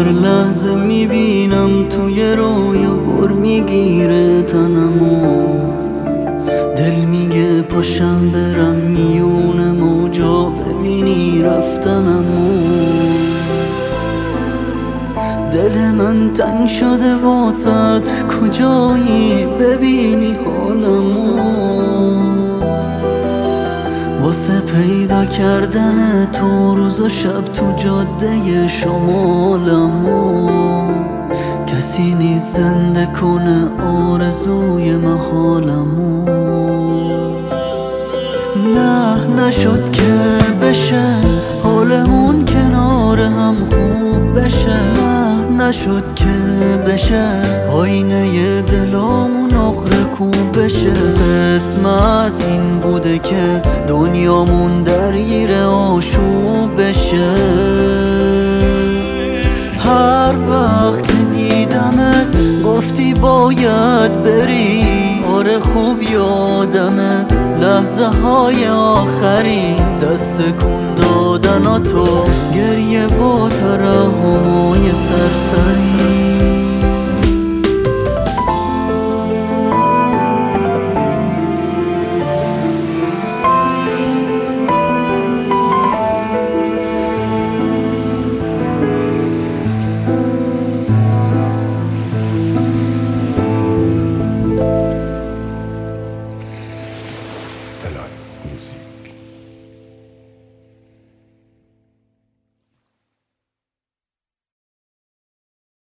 هر لحظه میبینم توی رویا گر میگیره تنمو، دل میگه پاشم برم میون موجا ببینی رفتنمو. دل من تنگ شده واسط، کجایی ببینی حالمو. واسه پیدا کردن تو روز و شب تو جاده شمالمو، کسی نیست زنده کنه آرزوی محالمو. نه نشد که بشه حالمون کنار هم خوب بشه، نه نشد که بشه آینه دلامون آخر کوب بشه. قسمت این بوده که دنیامون درگیر آشوب بشه. هر وقت که دیدمت گفتی باید بری، آره خوب یادمه لحظه های آخری، دست کن دادن تو گریه با ترحمای سرسری. Felal Music.